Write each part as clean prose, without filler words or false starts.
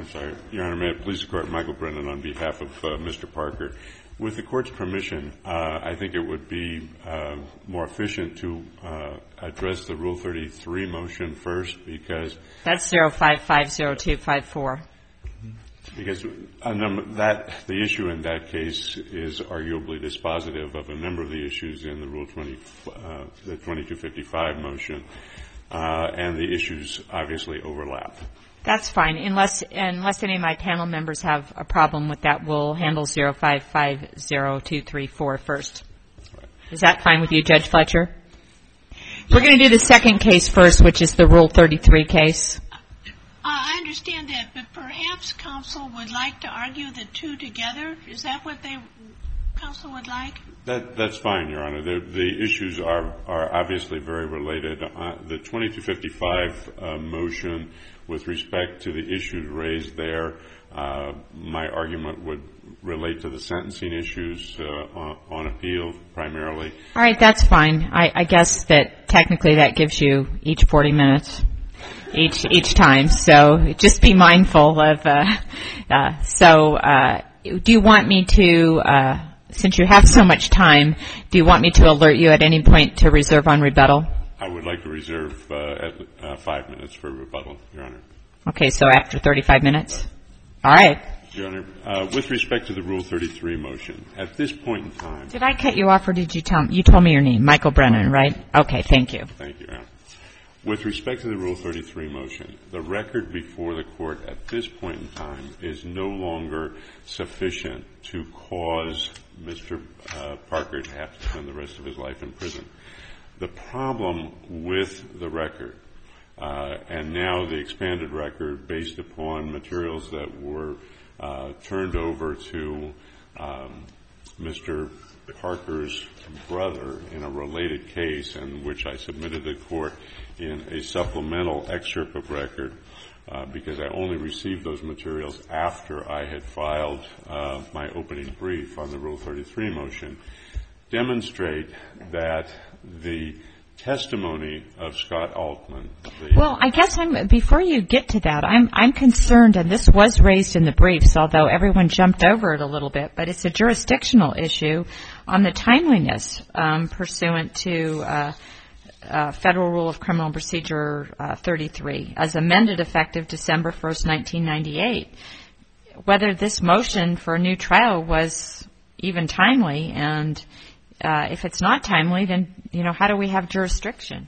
I'm sorry. Your Honor, may it please the Court, Michael Brennan on behalf of Mr. Parker. With the Court's permission, I think it would be more efficient to address the Rule 33 motion first because that's 0550254. Because the issue in that case is arguably dispositive of a number of the issues in the Rule 2255 motion, and the issues obviously overlap. That's fine. Unless any of my panel members have a problem with that, we'll handle 0550234 first. Right. Is that fine with you, Judge Fletcher? We're going to do the second case first, which is the Rule 33 case. I understand that, but perhaps counsel would like to argue the two together. Is that what counsel would like? That's fine, Your Honor. The issues are obviously very related. The 2255 motion, with respect to the issues raised there, my argument would relate to the sentencing issues on appeal primarily. All right, that's fine. I guess that technically that gives you each 40 minutes. Each time, so just be mindful of. Do you want me to, since you have so much time, do you want me to alert you at any point to reserve on rebuttal? I would like to reserve 5 minutes for rebuttal, Your Honor. Okay, so after 35 minutes. All right. Your Honor, with respect to the Rule 33 motion, at this point in time. Did I cut you off, or did you tell me? You told me your name, Michael Brennan, right? Okay, thank you. Thank you, Your Honor. With respect to the Rule 33 motion, the record before the Court at this point in time is no longer sufficient to cause Mr. Parker to have to spend the rest of his life in prison. The problem with the record, and now the expanded record based upon materials that were turned over to Mr. Parker's brother in a related case, in which I submitted to the Court in a supplemental excerpt of record, because I only received those materials after I had filed my opening brief on the Rule 33 motion, demonstrate that the testimony of Scott Altman. Well, I guess before you get to that, I'm concerned, and this was raised in the briefs, although everyone jumped over it a little bit, but it's a jurisdictional issue on the timeliness pursuant to Federal Rule of Criminal Procedure 33, as amended effective December 1st, 1998. Whether this motion for a new trial was even timely, and if it's not timely, then, how do we have jurisdiction?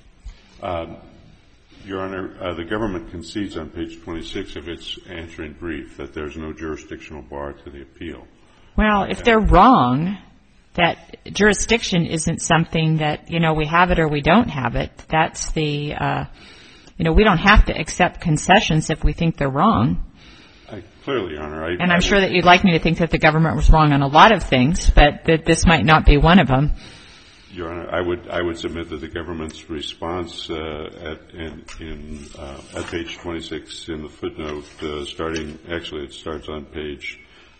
Your Honor, the government concedes on page 26 of its answering brief that there's no jurisdictional bar to the appeal. Well, if they're wrong, that jurisdiction isn't something that, we have it or we don't have it. That's we don't have to accept concessions if we think they're wrong. Clearly, Your Honor. And I'm sure that you'd like me to think that the government was wrong on a lot of things, but that this might not be one of them. Your Honor, I would submit that the government's response at page 26 in the footnote, it starts on page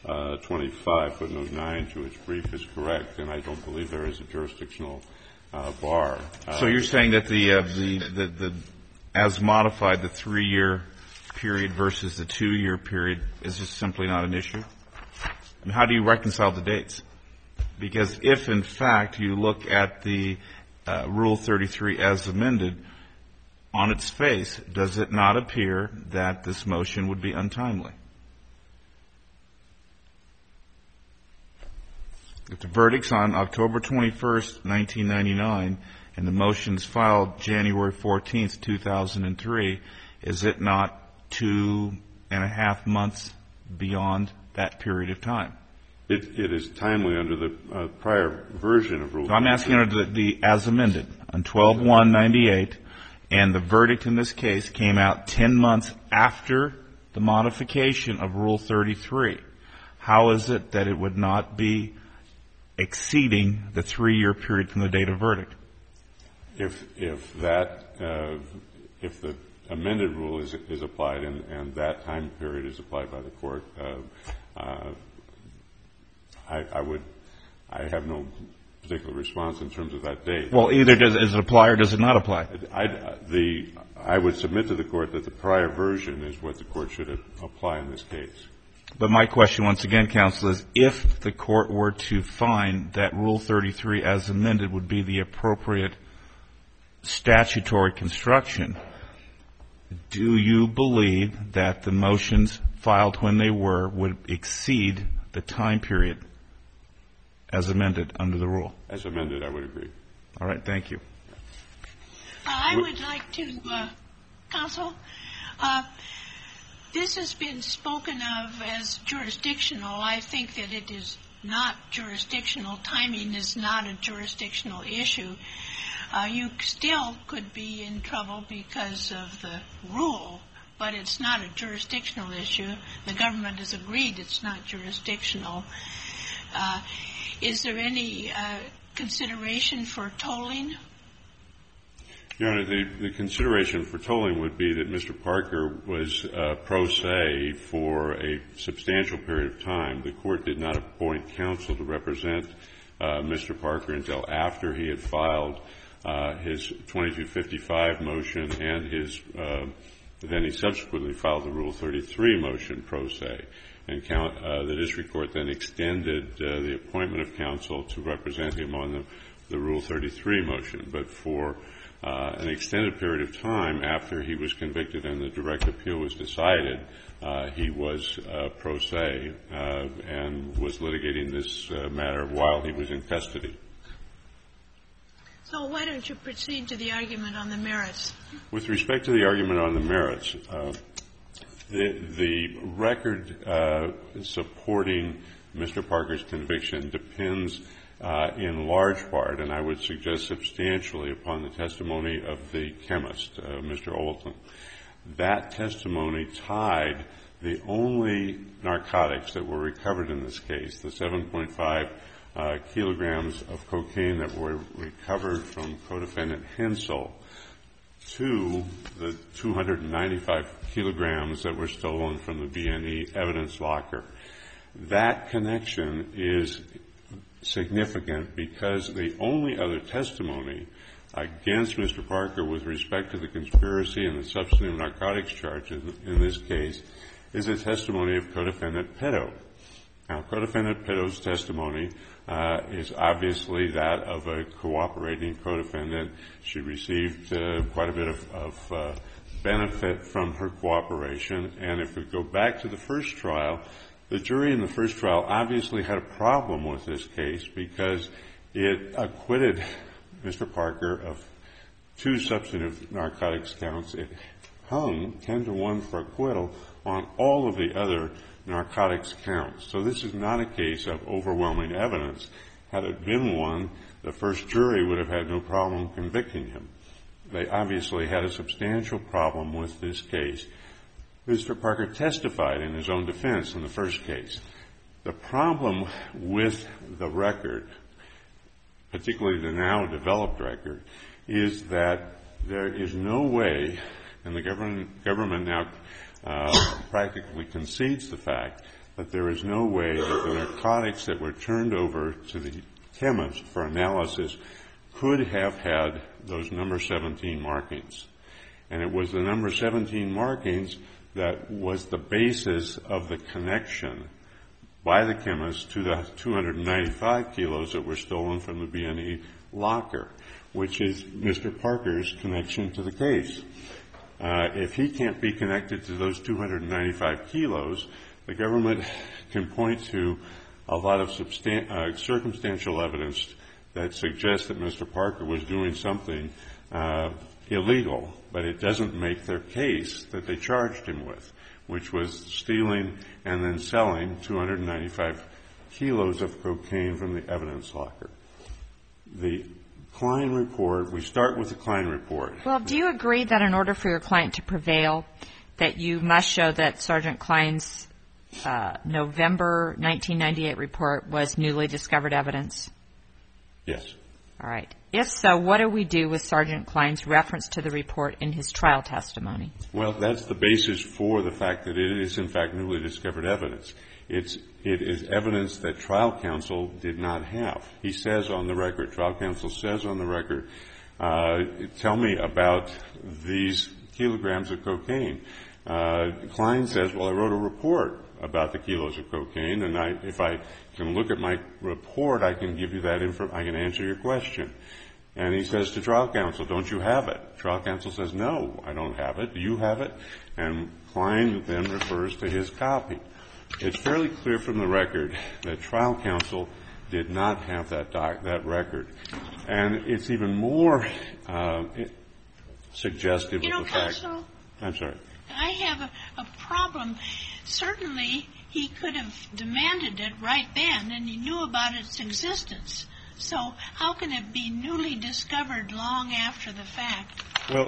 25, footnote 9 to its brief, is correct, and I don't believe there is a jurisdictional bar. So you're saying that the as modified, the 3-year period versus the 2-year period is just simply not an issue? I mean, how do you reconcile the dates? Because if, in fact, you look at the Rule 33 as amended, on its face, does it not appear that this motion would be untimely? If the verdict's on October 21st, 1999, and the motion's filed January 14th, 2003, is it not 2.5 months beyond that period of time? It is timely under the prior version of Rule 33. I'm asking under the as amended on 12/1/98, and the verdict in this case came out 10 months after the modification of Rule 33. How is it that it would not be exceeding the 3-year period from the date of verdict? If the amended rule is applied and that time period is applied by the court, I have no particular response in terms of that date. Well, either does it apply or does it not apply? I would submit to the Court that the prior version is what the Court should apply in this case. But my question, once again, counsel, is if the Court were to find that Rule 33 as amended would be the appropriate statutory construction, do you believe that the motions filed when they were would exceed the time period as amended under the rule? As amended, I would agree. All right. Thank you. I would like to, counsel, this has been spoken of as jurisdictional. I think that it is not jurisdictional. Timing is not a jurisdictional issue. You still could be in trouble because of the rule, but it's not a jurisdictional issue. The government has agreed it's not jurisdictional. Is there any consideration for tolling? Your Honor, the consideration for tolling would be that Mr. Parker was pro se for a substantial period of time. The Court did not appoint counsel to represent Mr. Parker until after he had filed his 2255 motion and then he subsequently filed the Rule 33 motion pro se. And the district court then extended the appointment of counsel to represent him on the Rule 33 motion. But for an extended period of time after he was convicted and the direct appeal was decided, he was pro se and was litigating this matter while he was in custody. So why don't you proceed to the argument on the merits? With respect to the argument on the merits, the record supporting Mr. Parker's conviction depends in large part, and I would suggest substantially, upon the testimony of the chemist, Mr. Olton. That testimony tied the only narcotics that were recovered in this case, the 7.5 kilograms of cocaine that were recovered from co-defendant Hensel, to the 295 kilograms that were stolen from the B&E evidence locker. That connection is significant because the only other testimony against Mr. Parker with respect to the conspiracy and the substantive narcotics charges in this case is a testimony of co-defendant Petto. Now, co-defendant Petto's testimony is obviously that of a cooperating co-defendant. She received quite a bit of benefit from her cooperation. And if we go back to the first trial, the jury in the first trial obviously had a problem with this case because it acquitted Mr. Parker of 2 substantive narcotics counts. It hung 10-1 for acquittal on all of the other narcotics counts. So this is not a case of overwhelming evidence. Had it been one, the first jury would have had no problem convicting him. They obviously had a substantial problem with this case. Mr. Parker testified in his own defense in the first case. The problem with the record, particularly the now developed record, is that there is no way, and the government now practically concedes the fact, that there is no way that the narcotics that were turned over to the chemist for analysis could have had those number 17 markings. And it was the number 17 markings that was the basis of the connection by the chemist to the 295 kilos that were stolen from the B&E locker, which is Mr. Parker's connection to the case. If he can't be connected to those 295 kilos, the government can point to a lot of circumstantial evidence that suggests that Mr. Parker was doing something illegal, but it doesn't make their case that they charged him with, which was stealing and then selling 295 kilos of cocaine from the evidence locker. The Klein report, we start with the Klein report. Well, do you agree that in order for your client to prevail, that you must show that Sergeant Klein's November 1998 report was newly discovered evidence? Yes. All right. If so, what do we do with Sergeant Klein's reference to the report in his trial testimony? Well, that's the basis for the fact that it is, in fact, newly discovered evidence. It is evidence that trial counsel did not have. He says on the record, trial counsel says on the record, tell me about these kilograms of cocaine. Klein says, well, I wrote a report about the kilos of cocaine, and if I can look at my report, I can give you that I can answer your question. And he says to trial counsel, don't you have it? Trial counsel says, no, I don't have it. Do you have it? And Klein then refers to his copy. It's fairly clear from the record that trial counsel did not have that record. And it's even more suggestive of the fact. Counsel, I'm sorry. I have a problem. Certainly, he could have demanded it right then, and he knew about its existence. So how can it be newly discovered long after the fact? Well,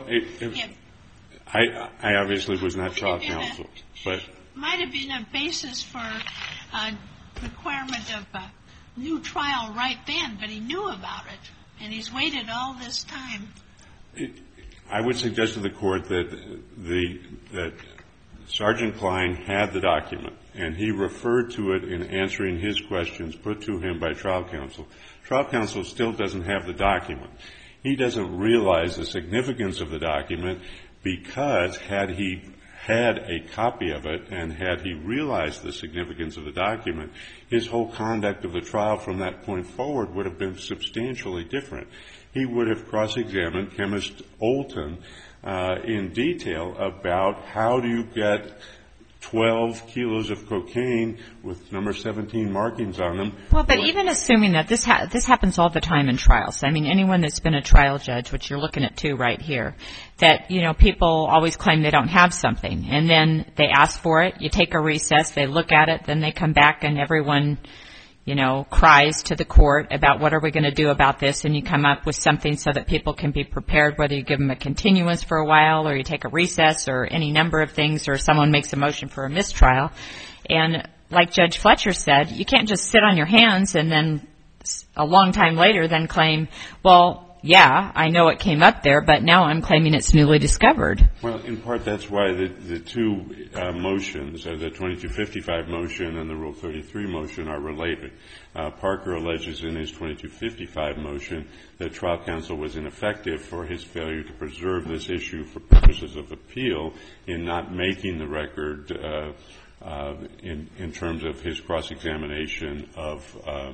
I obviously was not trial counsel, but might have been a basis for a requirement of a new trial right then, but he knew about it, and he's waited all this time. I would suggest to the court that Sergeant Klein had the document, and he referred to it in answering his questions put to him by trial counsel. Trial counsel still doesn't have the document. He doesn't realize the significance of the document because had he had a copy of it and had he realized the significance of the document, his whole conduct of the trial from that point forward would have been substantially different. He would have cross-examined Chemist Olton in detail about how do you get 12 kilos of cocaine with number 17 markings on them. Well, but even assuming that this happens all the time in trials. I mean, anyone that's been a trial judge, which you're looking at too right here, that, you know, people always claim they don't have something. And then they ask for it, you take a recess, they look at it, then they come back and everyone, you know, cries to the court about what are we going to do about this, and you come up with something so that people can be prepared, whether you give them a continuance for a while or you take a recess or any number of things, or someone makes a motion for a mistrial. And like Judge Fletcher said, you can't just sit on your hands and then a long time later then claim, well, yeah, I know it came up there, but now I'm claiming it's newly discovered. Well, in part, that's why the two motions, the 2255 motion and the Rule 33 motion, are related. Parker alleges in his 2255 motion that trial counsel was ineffective for his failure to preserve this issue for purposes of appeal in not making the record in terms of his cross-examination of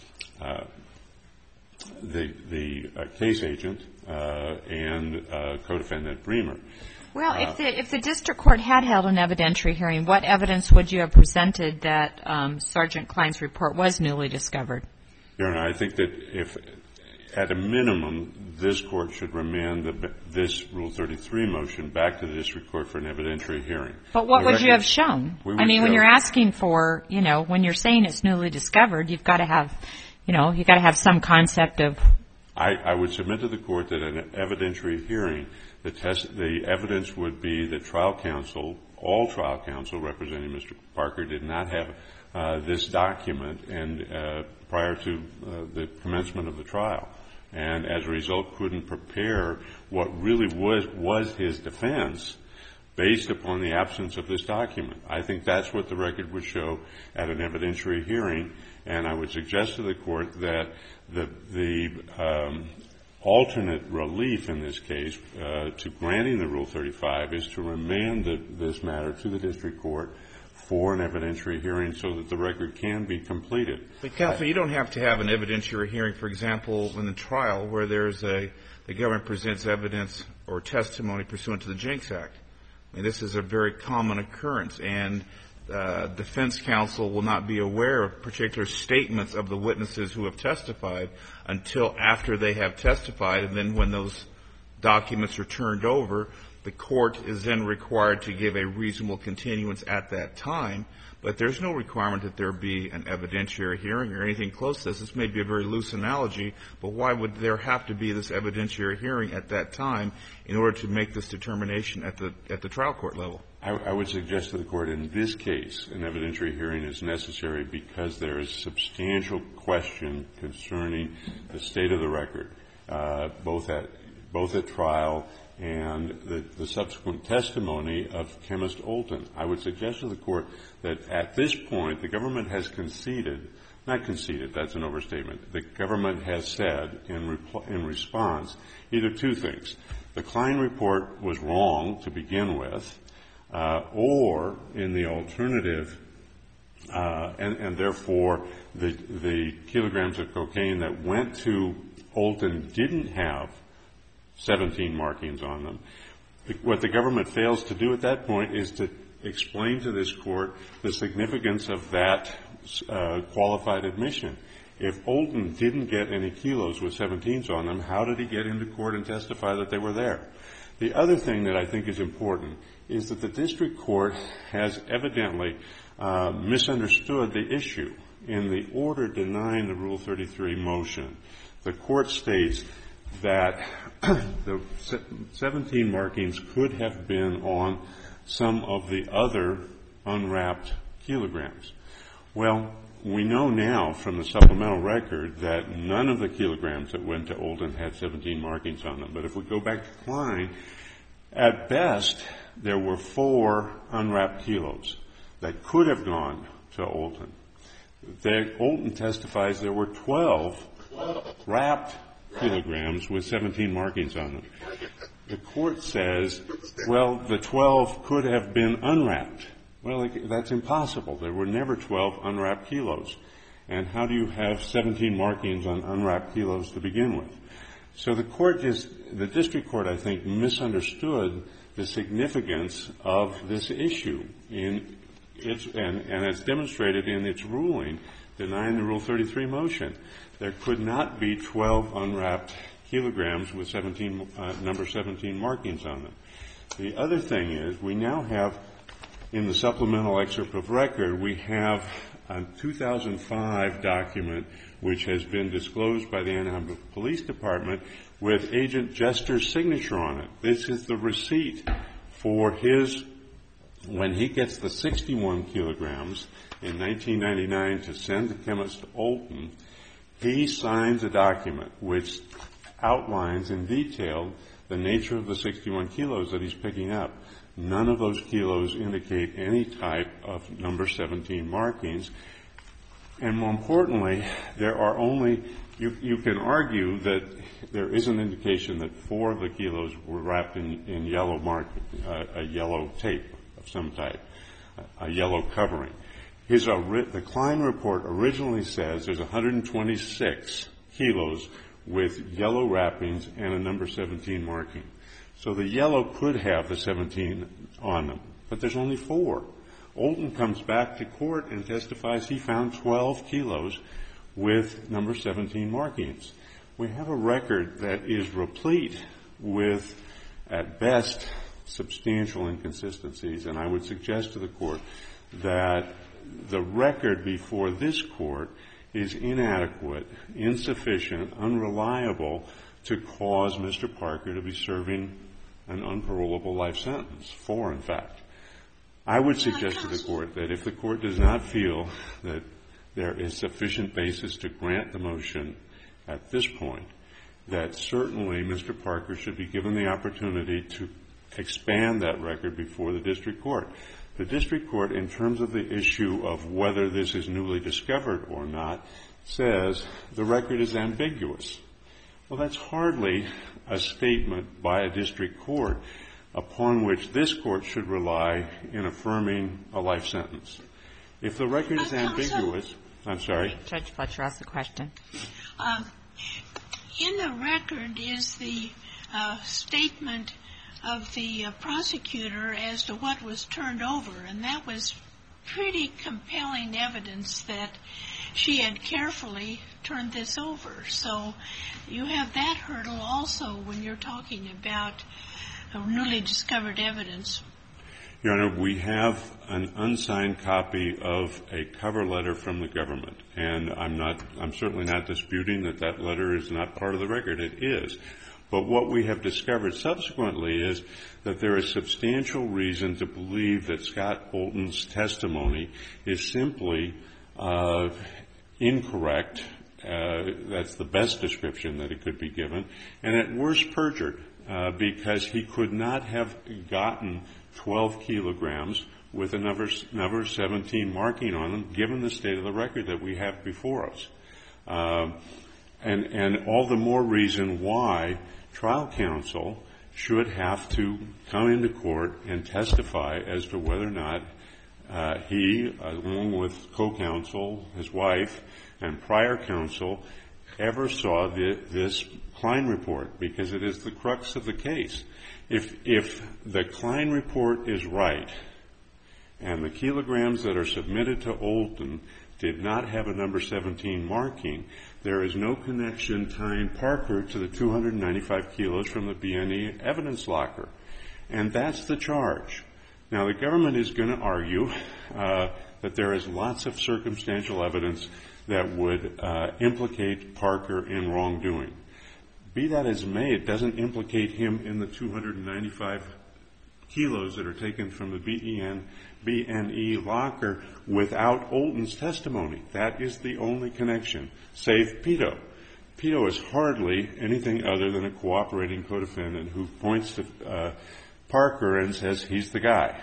the case agent and co-defendant Bremer. Well, if the district court had held an evidentiary hearing, what evidence would you have presented that Sergeant Klein's report was newly discovered? Your Honor, I think that if, at a minimum, this court should remand this Rule 33 motion back to the district court for an evidentiary hearing. But what would you have shown? I mean, when you're asking for, you know, when you're saying it's newly discovered, you've got to have, you know, you've got to have some concept of. I would submit to the court that an evidentiary hearing, the evidence would be that trial counsel, all trial counsel representing Mr. Parker, did not have this document and prior to the commencement of the trial, and as a result couldn't prepare what really was his defense based upon the absence of this document. I think that's what the record would show at an evidentiary hearing, and I would suggest to the court that the alternate relief in this case to granting the Rule 35 is to remand this matter to the district court for an evidentiary hearing so that the record can be completed. But, counsel, you don't have to have an evidentiary hearing, for example, in the trial where there's the government presents evidence or testimony pursuant to the Jenks Act. I mean, this is a very common occurrence, and defense counsel will not be aware of particular statements of the witnesses who have testified until after they have testified, and then when those documents are turned over, the court is then required to give a reasonable continuance at that time. But there's no requirement that there be an evidentiary hearing or anything close to this. This may be a very loose analogy, but why would there have to be this evidentiary hearing at that time in order to make this determination at the trial court level? I would suggest to the Court in this case an evidentiary hearing is necessary because there is substantial question concerning the state of the record, both at trial and the subsequent testimony of Chemist Olton. I would suggest to the Court that at this point the government has conceded, not conceded, that's an overstatement, the government has said in response either two things. The Klein report was wrong to begin with, or in the alternative, and therefore the kilograms of cocaine that went to Olton didn't have 17 markings on them. What the government fails to do at that point is to explain to this Court the significance of that qualified admission. If Olton didn't get any kilos with 17s on them, how did he get into court and testify that they were there? The other thing that I think is important is that the district court has evidently misunderstood the issue. In the order denying the Rule 33 motion, the Court states that the 17 markings could have been on some of the other unwrapped kilograms. Well, we know now from the supplemental record that none of the kilograms that went to Olton had 17 markings on them. But if we go back to Klein, at best there were 4 unwrapped kilos that could have gone to Olton. Olton testifies there were 12 wrapped kilograms with 17 markings on them. The Court says, well, the 12 could have been unwrapped. Well, that's impossible. There were never 12 unwrapped kilos. And how do you have 17 markings on unwrapped kilos to begin with? So the district court, I think, misunderstood the significance of this issue and it's demonstrated in its ruling denying the Rule 33 motion. There could not be 12 unwrapped kilograms with number 17 markings on them. The other thing is we now have, in the supplemental excerpt of record, we have a 2005 document which has been disclosed by the Anaheim Police Department with Agent Jester's signature on it. This is the receipt for when he gets the 61 kilograms in 1999 to send to Chemist Olton, he signs a document which outlines in detail the nature of the 61 kilos that he's picking up. None of those kilos indicate any type of number 17 markings. And more importantly, there are only, you can argue that there is an indication that 4 of the kilos were wrapped in yellow a yellow tape of some type, a yellow covering. The Klein report originally says there's 126 kilos with yellow wrappings and a number 17 marking. So the yellow could have the 17 on them, but there's only 4. Olton comes back to court and testifies he found 12 kilos with number 17 markings. We have a record that is replete with, at best, substantial inconsistencies, and I would suggest to the Court that the record before this Court is inadequate, insufficient, unreliable to cause Mr. Parker to be serving an unparolable life sentence, 4 in fact. I would suggest to the Court that if the Court does not feel that there is sufficient basis to grant the motion at this point, that certainly Mr. Parker should be given the opportunity to expand that record before the district court. The district court, in terms of the issue of whether this is newly discovered or not, says the record is ambiguous. Well, that's hardly a statement by a district court upon which this court should rely in affirming a life sentence. If the record is ambiguous, I'm sorry. Judge Fletcher asked the question. In the record is the statement of the prosecutor as to what was turned over, and that was pretty compelling evidence that she had carefully turned this over. So you have that hurdle also when you're talking about newly discovered evidence. Your Honor, we have an unsigned copy of a cover letter from the government, and I'm certainly not disputing that that letter is not part of the record. It is. But what we have discovered subsequently is that there is substantial reason to believe that Scott Olten's testimony is simply incorrect. That's the best description that it could be given. And at worst, perjured, because he could not have gotten 12 kilograms with a number 17 marking on them, given the state of the record that we have before us. And all the more reason why trial counsel should have to come into court and testify as to whether or not he, along with co-counsel, his wife, and prior counsel, ever saw this Klein report, because it is the crux of the case. If the Klein report is right, and the kilograms that are submitted to Olten did not have a number 17 marking, there is no connection tying Parker to the 295 kilos from the BNE evidence locker. And that's the charge. Now, the government is going to argue that there is lots of circumstantial evidence that would implicate Parker in wrongdoing. Be that as may, it doesn't implicate him in the 295 kilos that are taken from the BNE locker without Olten's testimony. That is the only connection, save Pito. Pito is hardly anything other than a cooperating co-defendant who points to Parker and says he's the guy.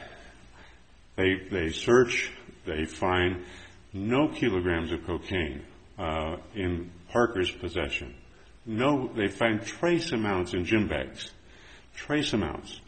They search, they find no kilograms of cocaine in Parker's possession. No, they find trace amounts in gym bags. Trace amounts.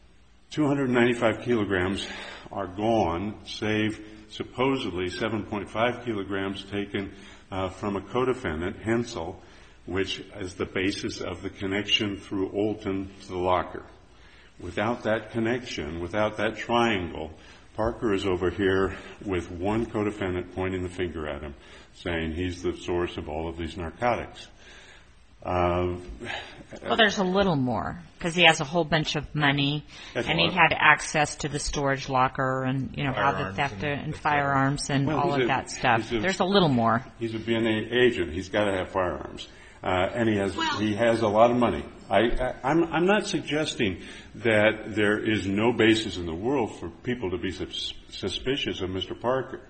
295 kilograms are gone, save supposedly 7.5 kilograms taken from a co-defendant, Hensel, which is the basis of the connection through Olten to the locker. Without that connection, without that triangle, Parker is over here with one co-defendant pointing the finger at him, saying he's the source of all of these narcotics. Well, there's a little more, because he has a whole bunch of money, and he had access to the storage locker, and how the theft and firearms and all of that stuff. There's a little more. He's a BNA agent. He's got to have firearms, and he has a lot of money. I'm not suggesting that there is no basis in the world for people to be suspicious of Mr. Parker.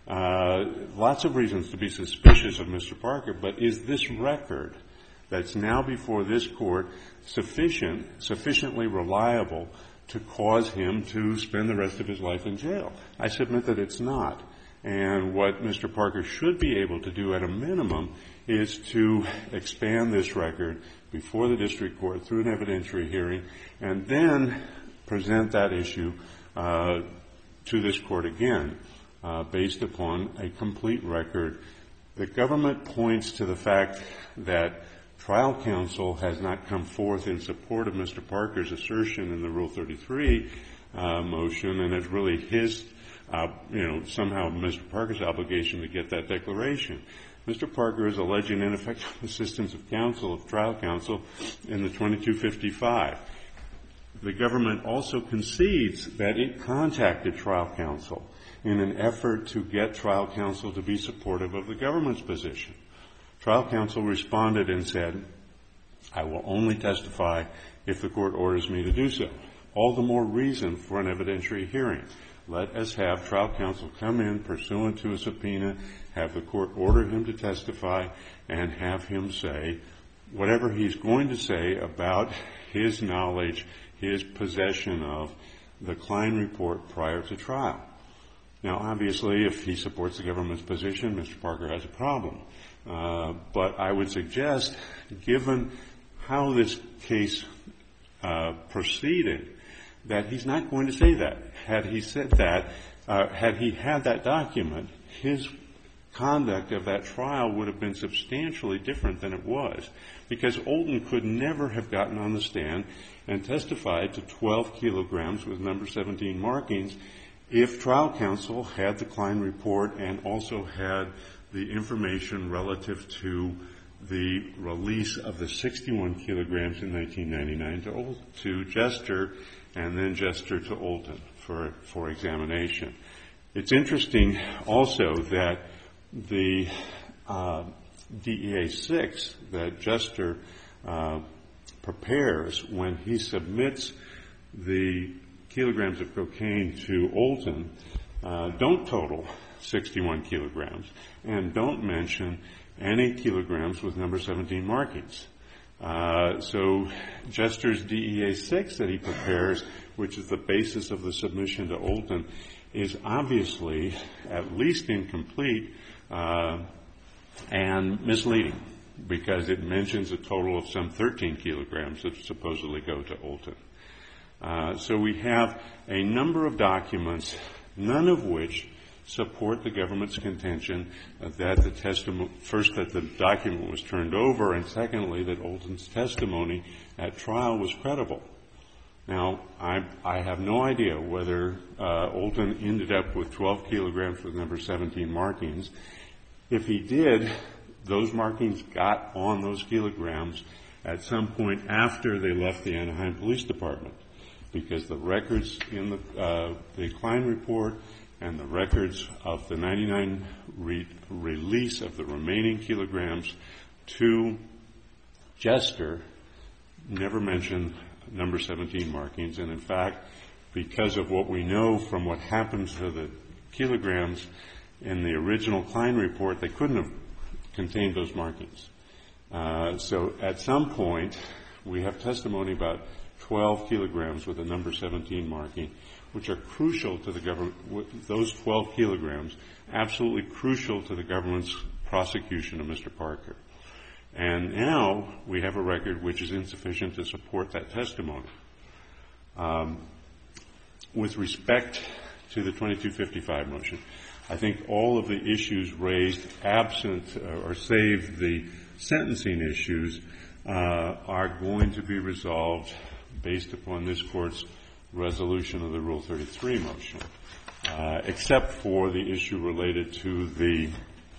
Lots of reasons to be suspicious of Mr. Parker, but is this record that's now before this court sufficiently reliable to cause him to spend the rest of his life in jail? I submit that it's not. And what Mr. Parker should be able to do at a minimum is to expand this record before the district court through an evidentiary hearing, and then present that issue to this court again based upon a complete record. The government points to the fact that trial counsel has not come forth in support of Mr. Parker's assertion in the Rule 33 motion, and it's really his, somehow Mr. Parker's obligation to get that declaration. Mr. Parker is alleging ineffective assistance of trial counsel in the 2255. The government also concedes that it contacted trial counsel in an effort to get trial counsel to be supportive of the government's position. Trial counsel responded and said, I will only testify if the court orders me to do so. All the more reason for an evidentiary hearing. Let us have trial counsel come in pursuant to a subpoena, have the court order him to testify, and have him say whatever he's going to say about his knowledge, his possession of the Klein report prior to trial. Now, obviously, if he supports the government's position, Mr. Parker has a problem. But I would suggest, given how this case proceeded, that he's not going to say that. Had he said that, had he had that document, his conduct of that trial would have been substantially different than it was, because Olten could never have gotten on the stand and testified to 12 kilograms with number 17 markings if trial counsel had the Klein report and also had the information relative to the release of the 61 kilograms in 1999 to Jester, and then Jester to Olten for examination. It's interesting also that the DEA 6 that Jester prepares when he submits the kilograms of cocaine to Olton don't total 61 kilograms and don't mention any kilograms with number 17 markings. So Jester's DEA-6 that he prepares, which is the basis of the submission to Olton, is obviously at least incomplete and misleading because it mentions a total of some 13 kilograms that supposedly go to Olton. So we have a number of documents, none of which support the government's contention that the testimony, first, that the document was turned over, and secondly, that Olton's testimony at trial was credible. Now, I have no idea whether Olton ended up with 12 kilograms with number 17 markings. If he did, those markings got on those kilograms at some point after they left the Anaheim Police Department, because the records in the Klein report and the records of the 99 release of the remaining kilograms to Jester never mentioned number 17 markings. And in fact, because of what we know from what happens to the kilograms in the original Klein report, they couldn't have contained those markings. So at some point, we have testimony about 12 kilograms with a number 17 marking, which are crucial to the government, those 12 kilograms, absolutely crucial to the government's prosecution of Mr. Parker. And now we have a record which is insufficient to support that testimony. With respect to the 2255 motion, I think all of the issues raised absent or save the sentencing issues are going to be resolved based upon this Court's resolution of the Rule 33 motion, except for the issue related to the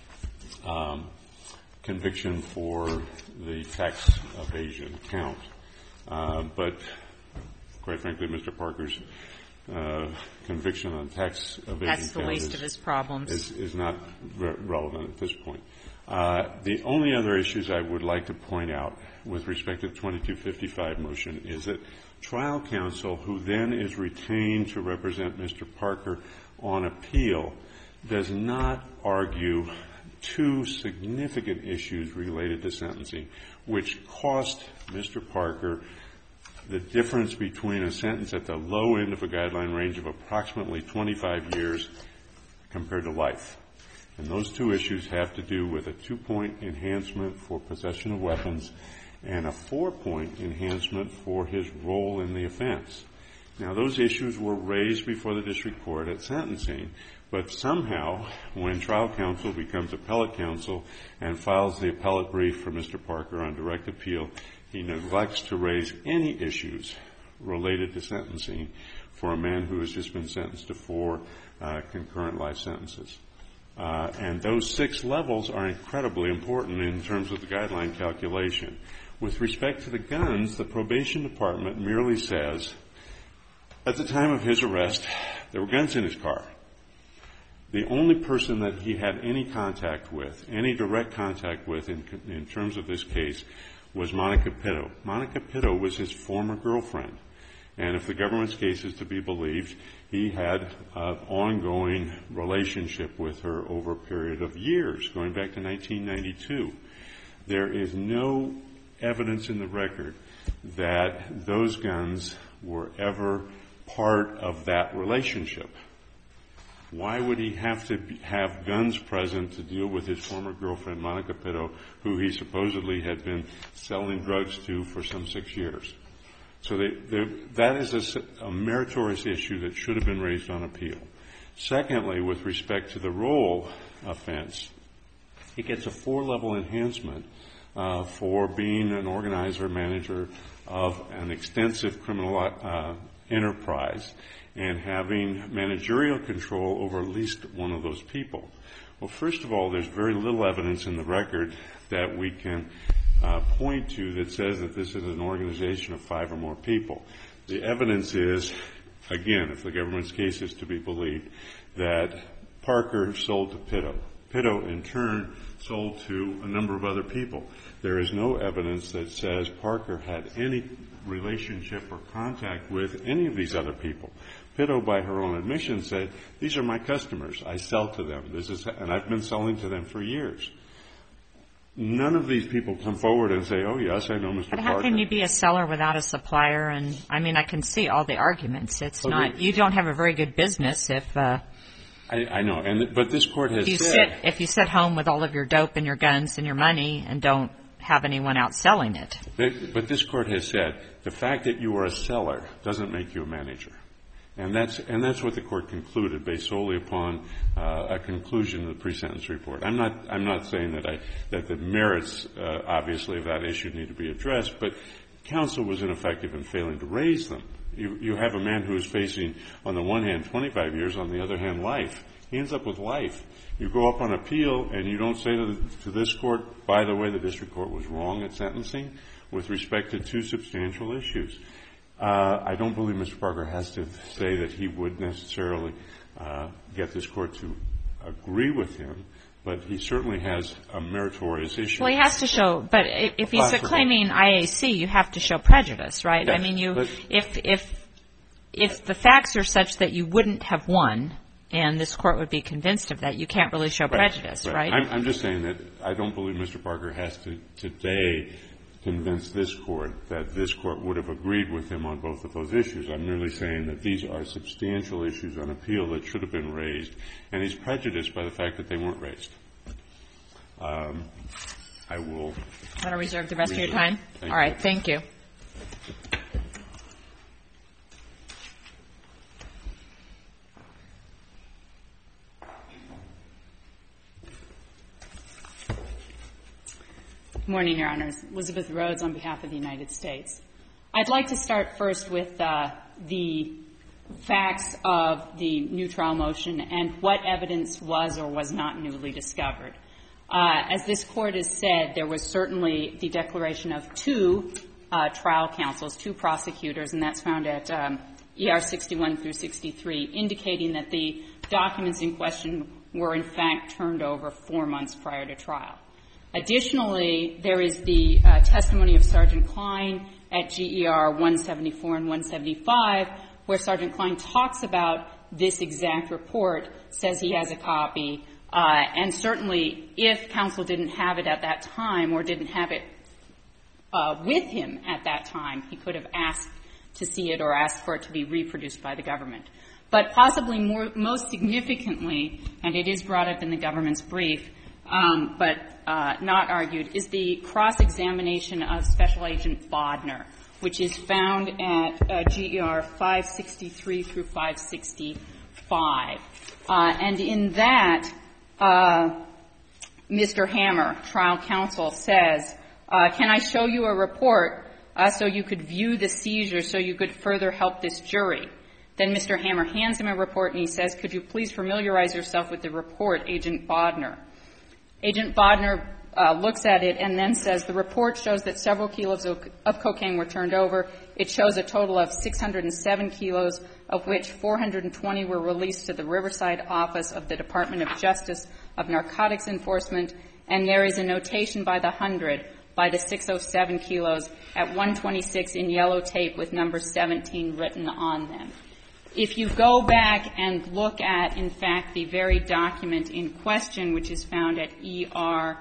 conviction for the tax evasion count. But quite frankly, Mr. Parker's conviction on tax evasion That's the least of his problems. Is not relevant at this point. The only other issues I would like to point out with respect to the 2255 motion is that trial counsel, who then is retained to represent Mr. Parker on appeal, does not argue two significant issues related to sentencing, which cost Mr. Parker the difference between a sentence at the low end of a guideline range of approximately 25 years compared to life. And those two issues have to do with a 2-point enhancement for possession of weapons and a 4-point enhancement for his role in the offense. Now, those issues were raised before the district court at sentencing, but somehow, when trial counsel becomes appellate counsel and files the appellate brief for Mr. Parker on direct appeal, he neglects to raise any issues related to sentencing for a man who has just been sentenced to 4 concurrent life sentences. And those 6 levels are incredibly important in terms of the guideline calculation. With respect to the guns, the probation department merely says, at the time of his arrest, there were guns in his car. The only person that he had any contact with, any direct contact with in terms of this case, was Monica Pitto. Monica Pitto was his former girlfriend. And if the government's case is to be believed, he had an ongoing relationship with her over a period of years, going back to 1992. There is no evidence in the record that those guns were ever part of that relationship. Why would he have to have guns present to deal with his former girlfriend, Monica Pitto, who he supposedly had been selling drugs to for some 6 years? So that is a meritorious issue that should have been raised on appeal. Secondly, with respect to the role offense, he gets a 4-level enhancement for being an organizer, manager of an extensive criminal enterprise and having managerial control over at least one of those people. Well, first of all, there's very little evidence in the record that we can point to that says that this is an organization of 5 or more people. The evidence is, again, if the government's case is to be believed, that Parker sold to Pitto. Pitto, in turn, sold to a number of other people. There is no evidence that says Parker had any relationship or contact with any of these other people. Pitto, by her own admission, said, these are my customers. I sell to them. And I've been selling to them for years. None of these people come forward and say, oh, yes, I know Mr. Parker. But how can you be a seller without a supplier? And, I mean, I can see all the arguments. It's not, you don't have a very good business if, I know, but this Court has said, if you sit home with all of your dope and your guns and your money and don't have anyone out selling it. But this Court has said the fact that you are a seller doesn't make you a manager. And that's what the Court concluded based solely upon a conclusion of the pre-sentence report. I'm not saying that the merits, obviously, of that issue need to be addressed, but counsel was ineffective in failing to raise them. You have a man who is facing, on the one hand, 25 years, on the other hand, life. He ends up with life. You go up on appeal and you don't say to this Court, by the way, the district court was wrong at sentencing with respect to two substantial issues. I don't believe Mr. Parker has to say that he would necessarily get this Court to agree with him, but he certainly has a meritorious issue. Well, he has to show, but if he's claiming IAC, you have to show prejudice, right? Yes, I mean, if the facts are such that you wouldn't have won, and this Court would be convinced of that, you can't really show prejudice, right? I'm just saying that I don't believe Mr. Parker has to today convince this Court that this Court would have agreed with him on both of those issues. I'm merely saying that these are substantial issues on appeal that should have been raised, and he's prejudiced by the fact that they weren't raised. I will. Want to reserve the rest of your time? All right. Thank you. Good morning, Your Honors. Elizabeth Rhodes on behalf of the United States. I'd like to start first with the facts of the new trial motion and what evidence was or was not newly discovered. As this Court has said, there was certainly the declaration of two trial counsels, two prosecutors, and that's found at ER 61 through 63, indicating that the documents in question were in fact turned over 4 months prior to trial. Additionally, there is the testimony of Sergeant Klein at GER 174 and 175, where Sergeant Klein talks about this exact report, says he has a copy, and certainly if counsel didn't have it at that time or didn't have it with him at that time, he could have asked to see it or asked for it to be reproduced by the government. But possibly most significantly, and it is brought up in the government's brief, but not argued, is the cross-examination of Special Agent Bodner, which is found at GER 563 through 565. And in that, Mr. Hammer, trial counsel, says, can I show you a report so you could view the seizure so you could further help this jury? Then Mr. Hammer hands him a report and he says, could you please familiarize yourself with the report, Agent Bodner? Agent Bodner looks at it and then says, the report shows that several kilos of cocaine were turned over. It shows a total of 607 kilos, of which 420 were released to the Riverside office of the Department of Justice of Narcotics Enforcement, and there is a notation by the 100 by the 607 kilos at 126 in yellow tape with number 17 written on them. If you go back and look at, in fact, the very document in question, which is found at ER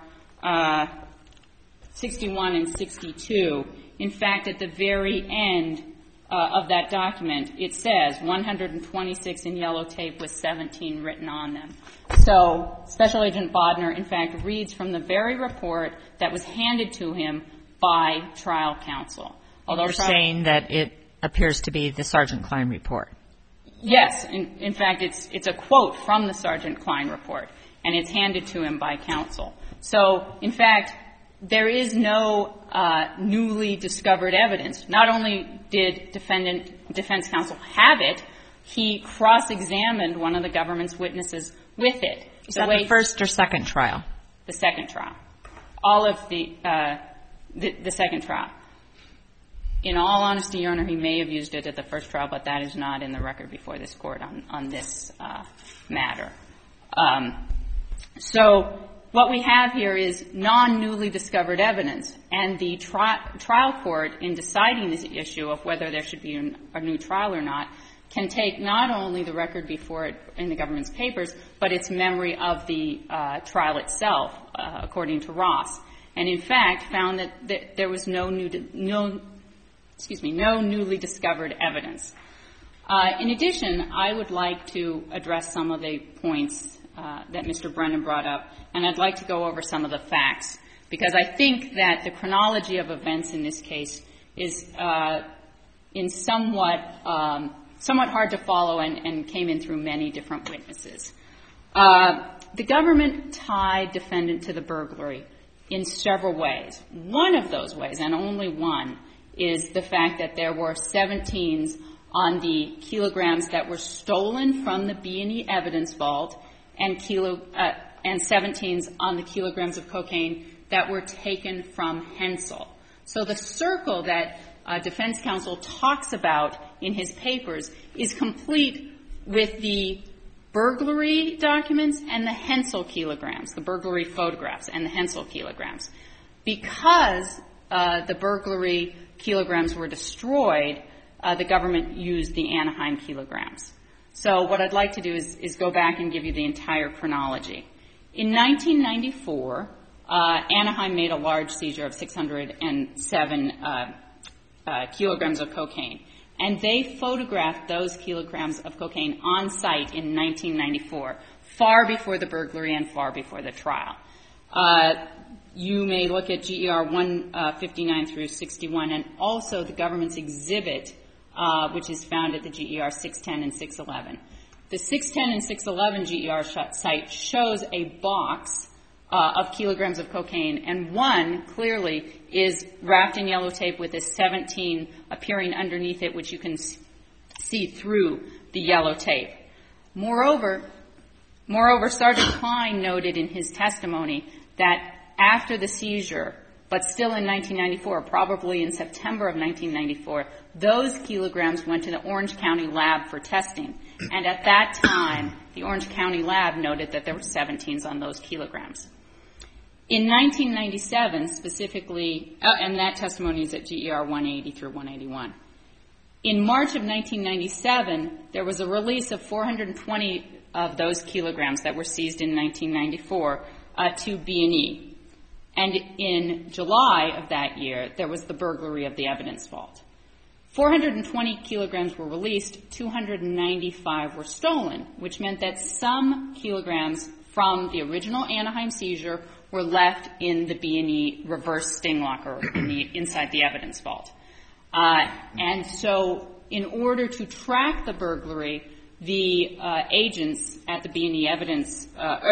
61 and 62, in fact, at the very end of that document, it says 126 in yellow tape with 17 written on them. So Special Agent Bodner, in fact, reads from the very report that was handed to him by trial counsel. Although you're saying that it appears to be the Sergeant Klein report. Yes. In fact, it's a quote from the Sergeant Klein report, and it's handed to him by counsel. So, in fact, there is no newly discovered evidence. Not only did defense counsel have it, he cross-examined one of the government's witnesses with it. Is that the first or second trial? The second trial. All of the second trial. In all honesty, Your Honor, he may have used it at the first trial, but that is not in the record before this Court on this matter. So what we have here is non-newly discovered evidence, and the trial court, in deciding this issue of whether there should be a new trial or not, can take not only the record before it in the government's papers, but its memory of the trial itself, according to Ross, and in fact found that there was no newly discovered evidence. In addition, I would like to address some of the points that Mr. Brennan brought up, and I'd like to go over some of the facts, because I think that the chronology of events in this case is in somewhat hard to follow and came in through many different witnesses. The government tied defendant to the burglary in several ways. One of those ways, and only one, is the fact that there were 17s on the kilograms that were stolen from the B&E evidence vault and 17s on the kilograms of cocaine that were taken from Hensel. So the circle that defense counsel talks about in his papers is complete with the burglary documents and the Hensel kilograms, the burglary photographs and the Hensel kilograms. Because the burglary kilograms were destroyed, the government used the Anaheim kilograms. So what I'd like to do is go back and give you the entire chronology. In 1994, Anaheim made a large seizure of 607 kilograms of cocaine, and they photographed those kilograms of cocaine on site in 1994, far before the burglary and far before the trial. You may look at GER 159 through 61, and also the government's exhibit, which is found at the GER 610 and 611. The 610 and 611 GER site shows a box of kilograms of cocaine, and one clearly is wrapped in yellow tape with a 17 appearing underneath it, which you can see through the yellow tape. Moreover, Sergeant Klein noted in his testimony that after the seizure, but still in 1994, probably in September of 1994, those kilograms went to the Orange County lab for testing. And at that time, the Orange County lab noted that there were 17s on those kilograms. In 1997, specifically, and that testimony is at GER 180 through 181. In March of 1997, there was a release of 420 of those kilograms that were seized in 1994 to B&E. And in July of that year, there was the burglary of the evidence vault. 420 kilograms were released, 295 were stolen, which meant that some kilograms from the original Anaheim seizure were left in the B&E reverse sting locker inside the evidence vault. And so in order to track the burglary, the agents at the B&E evidence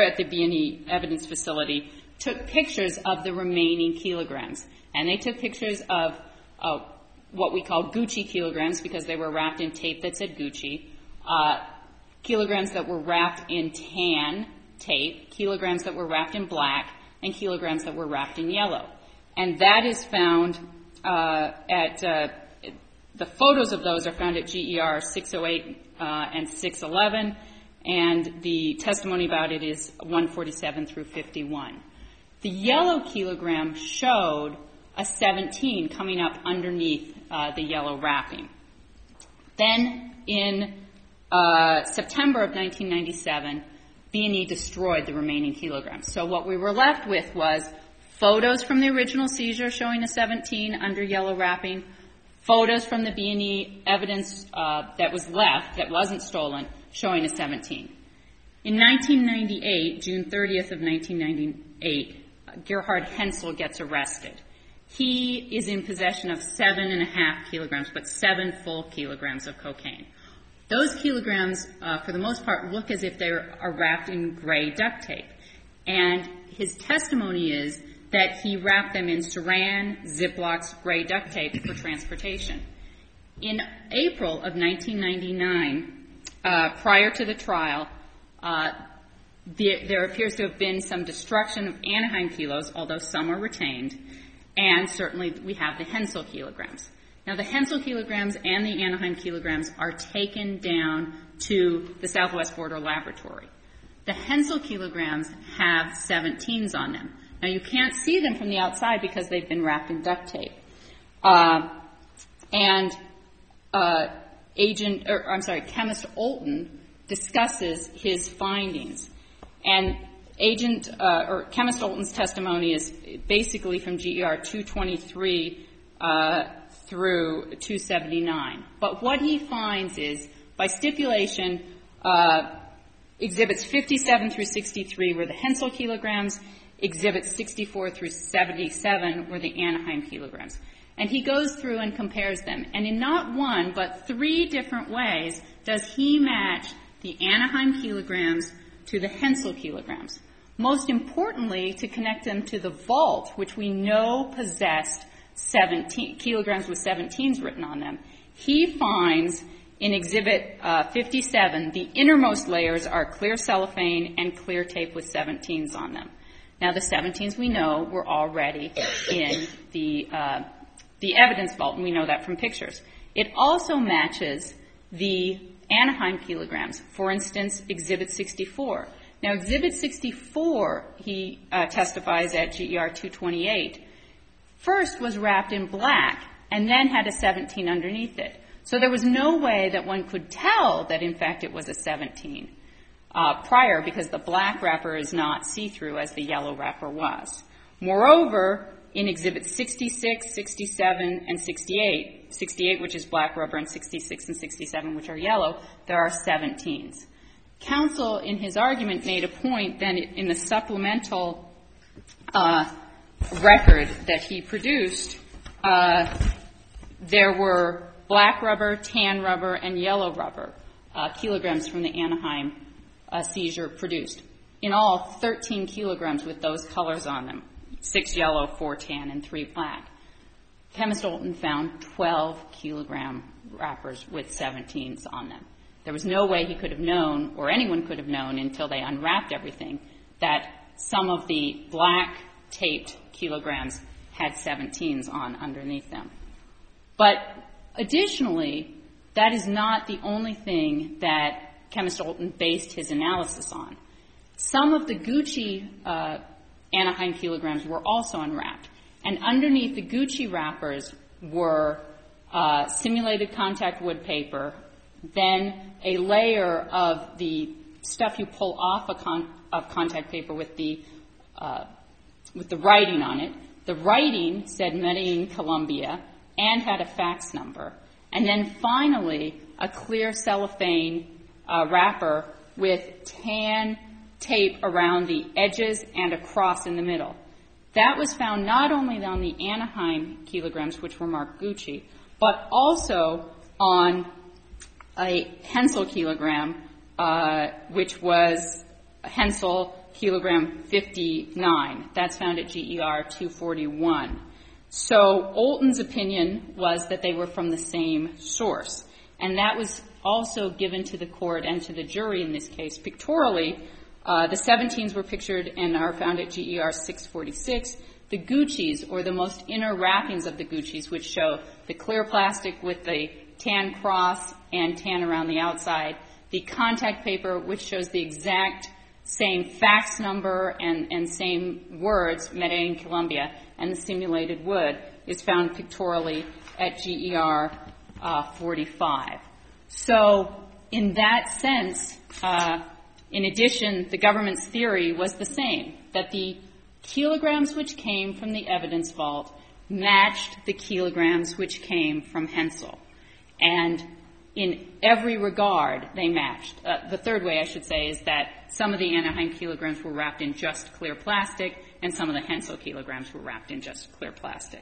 facility took pictures of the remaining kilograms. And they took pictures of what we call Gucci kilograms, because they were wrapped in tape that said Gucci, kilograms that were wrapped in tan tape, kilograms that were wrapped in black, and kilograms that were wrapped in yellow. And that is found the photos of those are found at GER 608 and 611, and the testimony about it is 147 through 51. The yellow kilogram showed a 17 coming up underneath the yellow wrapping. Then in September of 1997, B&E destroyed the remaining kilograms. So what we were left with was photos from the original seizure showing a 17 under yellow wrapping, photos from the B&E evidence that was left, that wasn't stolen, showing a 17. In 1998, June 30th of 1998, Gerhard Hensel gets arrested. He is in possession of 7.5 kilograms, but 7 full kilograms of cocaine. Those kilograms, for the most part, look as if they are wrapped in gray duct tape. And his testimony is that he wrapped them in Saran, Ziplocs, gray duct tape for transportation. In April of 1999, prior to the trial, there appears to have been some destruction of Anaheim kilos, although some are retained, and certainly we have the Hensel kilograms. Now, the Hensel kilograms and the Anaheim kilograms are taken down to the Southwest Border Laboratory. The Hensel kilograms have 17s on them. Now, you can't see them from the outside because they've been wrapped in duct tape. Chemist Olton discusses his findings. And Chemist Olton's testimony is basically from GER 223 through 279. But what he finds is, by stipulation, exhibits 57 through 63 were the Hensel kilograms, exhibits 64 through 77 were the Anaheim kilograms. And he goes through and compares them. And in not one, but 3 different ways does he match the Anaheim kilograms to the Hensel kilograms. Most importantly, to connect them to the vault, which we know possessed 17 kilograms with 17s written on them. He finds in Exhibit 57, the innermost layers are clear cellophane and clear tape with 17s on them. Now, the 17s we know were already in the evidence vault, and we know that from pictures. It also matches the Anaheim kilograms. For instance, Exhibit 64. Now, Exhibit 64, he testifies at GER 228, first was wrapped in black and then had a 17 underneath it. So there was no way that one could tell that, in fact, it was a 17 prior, because the black wrapper is not see-through as the yellow wrapper was. Moreover, in Exhibits 66, 67, and 68, 68, which is black rubber, and 66 and 67, which are yellow, there are 17s. Counsel, in his argument, made a point then in the supplemental record that he produced, there were black rubber, tan rubber, and yellow rubber kilograms from the Anaheim seizure produced. In all, 13 kilograms with those colors on them, 6 yellow, 4 tan, and 3 black. Chemist Olton found 12 kilogram wrappers with 17s on them. There was no way he could have known, or anyone could have known until they unwrapped everything, that some of the black taped kilograms had 17s on underneath them. But additionally, that is not the only thing that Chemist Olton based his analysis on. Some of the Gucci Anaheim kilograms were also unwrapped. And underneath the Gucci wrappers were simulated contact wood paper, then a layer of the stuff you pull off of contact paper with the writing on it. The writing said Medellin, Colombia, and had a fax number. And then finally, a clear cellophane wrapper with tan tape around the edges and a cross in the middle. That was found not only on the Anaheim kilograms, which were marked Gucci, but also on a Hensel kilogram, which was Hensel kilogram 59. That's found at GER 241. So Olton's opinion was that they were from the same source. And that was also given to the court and to the jury in this case pictorially. The 17s were pictured and are found at GER 646. The Gucci's, or the most inner wrappings of the Gucci's, which show the clear plastic with the tan cross and tan around the outside, the contact paper, which shows the exact same fax number and same words, Medellin, Colombia, and the simulated wood, is found pictorially at GER 45. So in that sense, in addition, the government's theory was the same, that the kilograms which came from the evidence vault matched the kilograms which came from Hensel. And in every regard, they matched. The third way, I should say, is that some of the Anaheim kilograms were wrapped in just clear plastic, and some of the Hensel kilograms were wrapped in just clear plastic.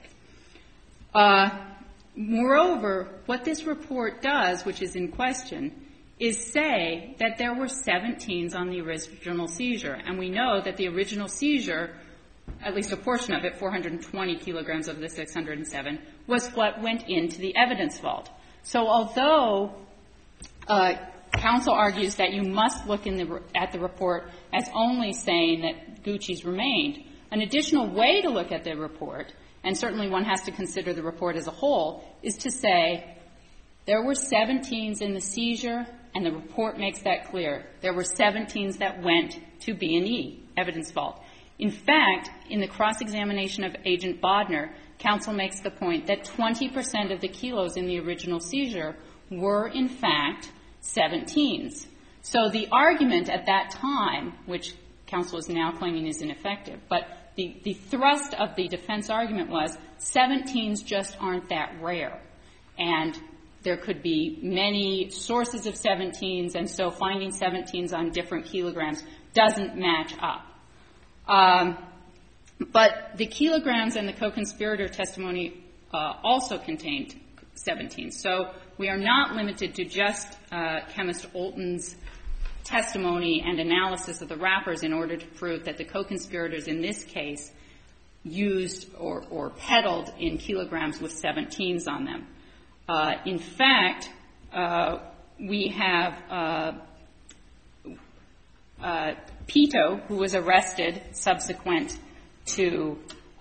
Moreover, what this report does, which is in question, is say that there were 17s on the original seizure. And we know that the original seizure, at least a portion of it, 420 kilograms of the 607, was what went into the evidence vault. So although counsel argues that you must look at the report as only saying that Gucci's remained, an additional way to look at the report, and certainly one has to consider the report as a whole, is to say there were 17s in the seizure and the report makes that clear. There were 17s that went to B&E, evidence vault. In fact, in the cross-examination of Agent Bodner, counsel makes the point that 20% of the kilos in the original seizure were, in fact, 17s. So the argument at that time, which counsel is now claiming is ineffective, but the thrust of the defense argument was 17s just aren't that rare. And there could be many sources of 17s, and so finding 17s on different kilograms doesn't match up. But the kilograms and the co-conspirator testimony also contained 17s. So we are not limited to just Chemist Olton's testimony and analysis of the wrappers in order to prove that the co-conspirators in this case used or peddled in kilograms with 17s on them. In fact, we have Pito, who was arrested subsequent to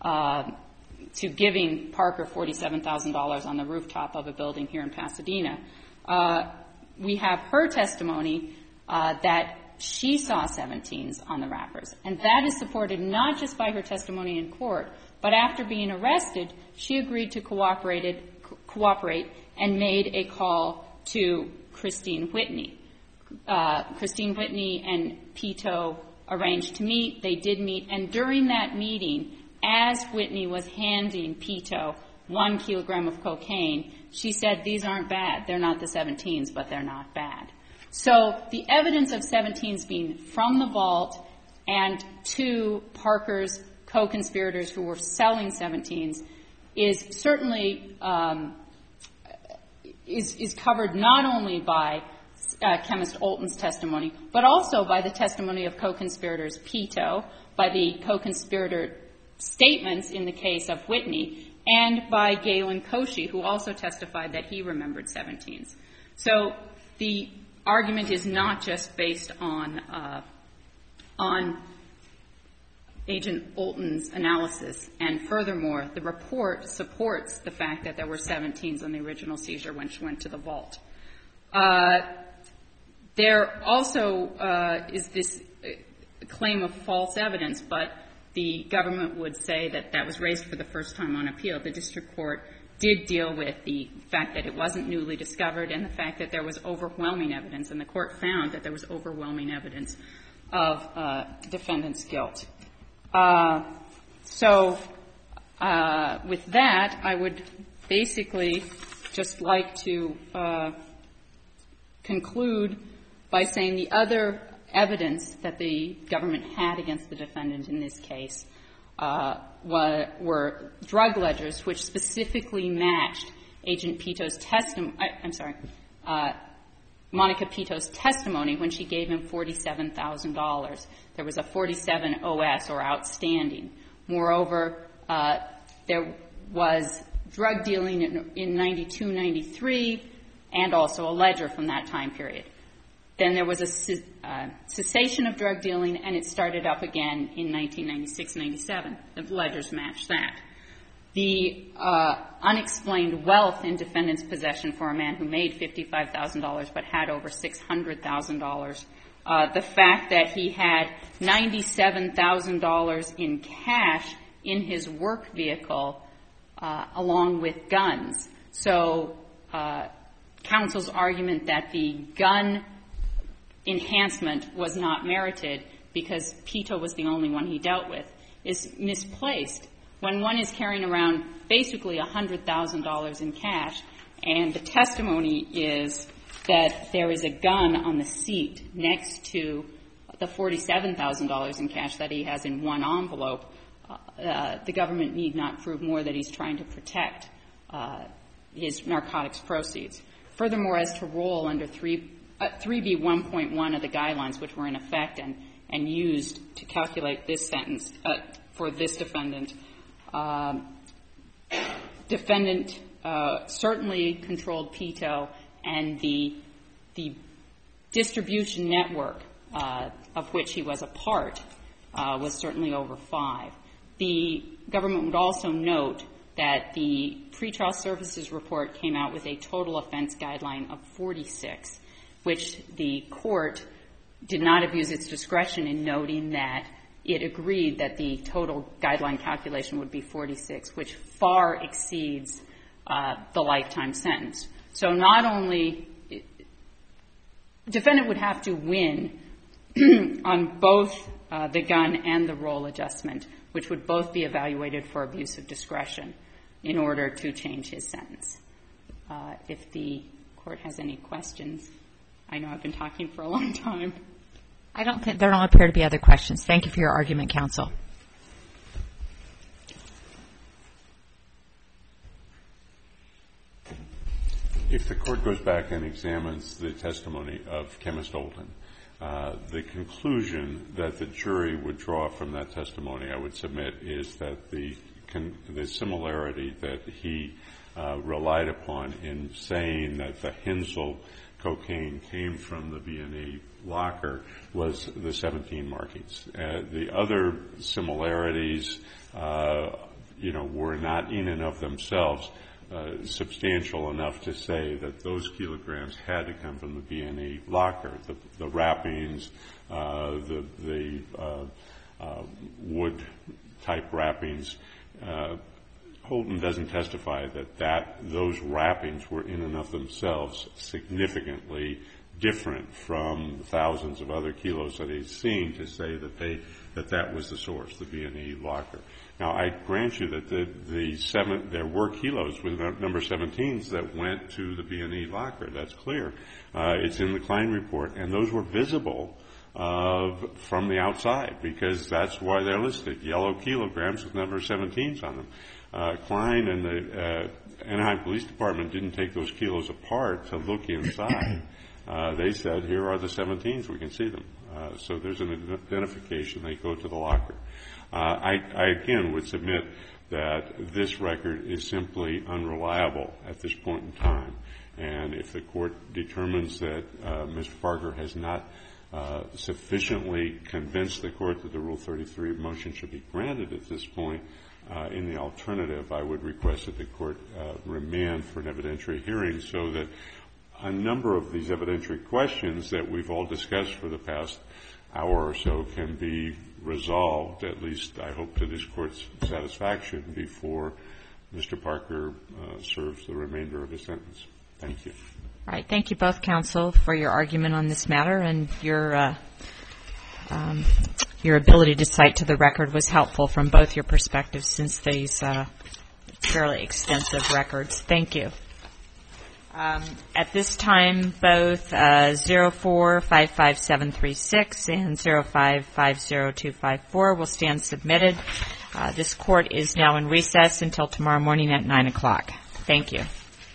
giving Parker $47,000 on the rooftop of a building here in Pasadena. We have her testimony that she saw 17s on the wrappers. And that is supported not just by her testimony in court, but after being arrested, she agreed to cooperate and made a call to Christine Whitney. Christine Whitney and Pito arranged to meet. They did meet. And during that meeting, as Whitney was handing Pito 1 kilogram of cocaine, she said, these aren't bad. They're not the 17s, but they're not bad. So the evidence of 17s being from the vault and to Parker's co-conspirators who were selling 17s is certainly is covered not only by Chemist Olton's testimony, but also by the testimony of co-conspirators Pito, by the co-conspirator statements in the case of Whitney, and by Galen Koshy, who also testified that he remembered 17s. So the argument is not just based on Agent Olton's analysis, and furthermore, the report supports the fact that there were 17s on the original seizure when she went to the vault. There also is this claim of false evidence, but the government would say that that was raised for the first time on appeal. The district court did deal with the fact that it wasn't newly discovered and the fact that there was overwhelming evidence, and the court found that there was overwhelming evidence of defendant's guilt. So with that, I would basically just like to conclude by saying the other evidence that the government had against the defendant in this case were drug ledgers which specifically matched Agent Pito's testimony, Monica Pito's testimony when she gave him $47,000. There was a 47 OS, or outstanding. Moreover, there was drug dealing in 92, 93, and also a ledger from that time period. Then there was a cessation of drug dealing, and it started up again in 1996, 97. The ledgers matched that. The unexplained wealth in defendant's possession for a man who made $55,000 but had over $600,000. The fact that he had $97,000 in cash in his work vehicle along with guns. So counsel's argument that the gun enhancement was not merited because Pito was the only one he dealt with is misplaced. When one is carrying around basically $100,000 in cash, and the testimony is that there is a gun on the seat next to the $47,000 in cash that he has in one envelope, the government need not prove more that he's trying to protect his narcotics proceeds. Furthermore, as to role under 3B1.1 of the guidelines, which were in effect and used to calculate this sentence for this defendant, defendant certainly controlled Pito, and the distribution network of which he was a part was certainly over 5. The government would also note that the pretrial services report came out with a total offense guideline of 46. which the court did not abuse its discretion in noting that it agreed that the total guideline calculation would be 46, which far exceeds the lifetime sentence. So not only defendant would have to win on both the gun and the roll adjustment, which would both be evaluated for abuse of discretion in order to change his sentence. If the court has any questions, I know I've been talking for a long time. There don't appear to be other questions. Thank you for your argument, counsel. If the court goes back and examines the testimony of Chemist Olden, the conclusion that the jury would draw from that testimony, I would submit, is that the similarity that he relied upon in saying that the Hensel cocaine came from the B&E locker was the 17 markings. The other similarities, were not in and of themselves substantial enough to say that those kilograms had to come from the B&E locker. The wrappings, the wood-type wrappings, Holden doesn't testify that those wrappings were in and of themselves significantly different from thousands of other kilos that he's seen to say that was the source, the B&E locker. Now, I grant you that there were kilos with number 17s that went to the B&E locker. That's clear. It's in the Klein report, and those were visible from the outside because that's why they're listed, yellow kilograms with number 17s on them. Klein and the Anaheim Police Department didn't take those kilos apart to look inside. They said, here are the 17s. We can see them. So there's an identification. They go to the locker. I again would submit that this record is simply unreliable at this point in time. And if the court determines that Mr. Parker has not sufficiently convinced the court that the Rule 33 motion should be granted at this point, in the alternative, I would request that the court remand for an evidentiary hearing so that a number of these evidentiary questions that we've all discussed for the past hour or so can be resolved, at least I hope to this court's satisfaction, before Mr. Parker serves the remainder of his sentence. Thank you. All right. Thank you both, counsel, for your argument on this matter, and your ability to cite to the record was helpful from both your perspectives since these fairly extensive records. Thank you. At this time, both 0455736 and 0550254 will stand submitted. This court is now in recess until tomorrow morning at 9 o'clock. Thank you.